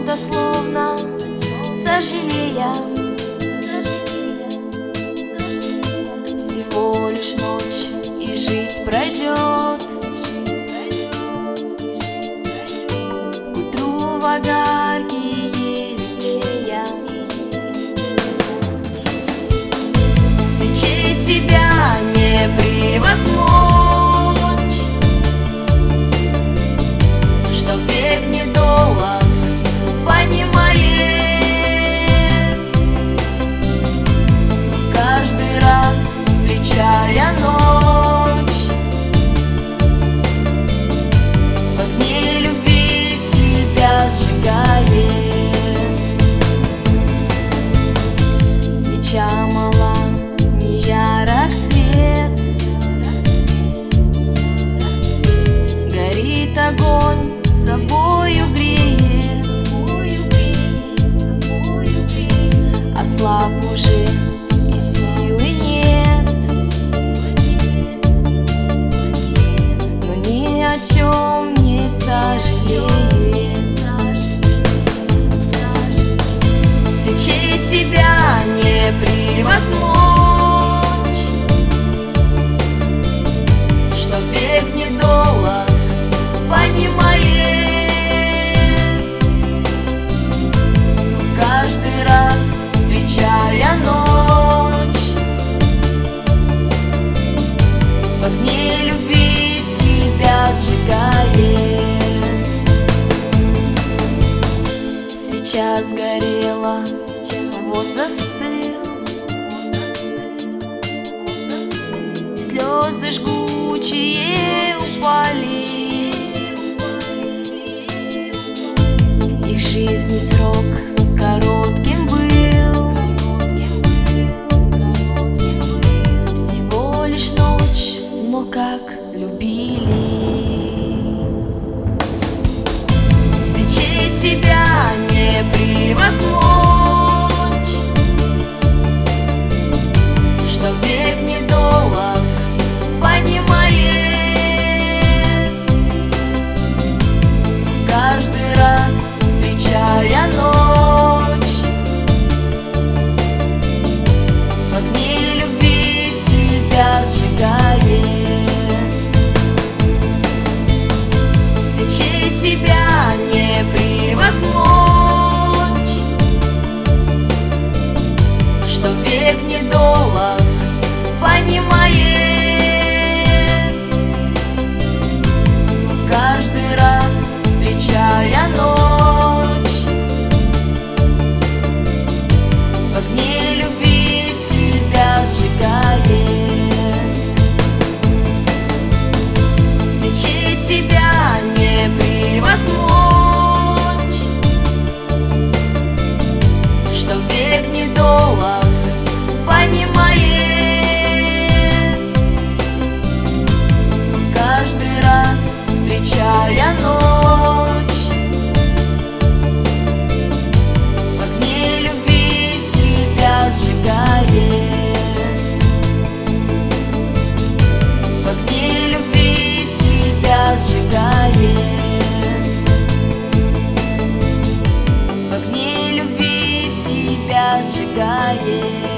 будто словно сожалея. Всего лишь ночь, и жизнь пройдет. К утру в огарке еле. Свечей себя не превозмочь, что век недолг, понимаем. Но каждый раз, встречая ночь, в огне любви себя сжигает. Свеча мала, не ярок свет, горит огонь, собою греет. Ослаб уже и силы нет, но ни о чем не сожалеет. Свечей себя не превозмочь, что век недолг, понимаем. Но каждый раз, встречая ночь, в огне любви себя сжигает. Свеча сгорела, воз застыл, слезы жгучие упали. Их жизни срок коротким был, всего лишь ночь, но как любили. Свечей себя не превозмочь, что век недолг, понимаем. Каждый раз, встречая ночь, в огне любви себя сжигает. Свечей себя не превозмочь, что век недолг, понимаем. Но каждый раз, встречая ночь, в огне любви себя сжигает. Свечей себя не превозмочь, что век недолг, понимаем. Но каждый раз, встречая ночь, в огне любви себя сжигает. В огне любви себя сжигает. В огне любви себя сжигает.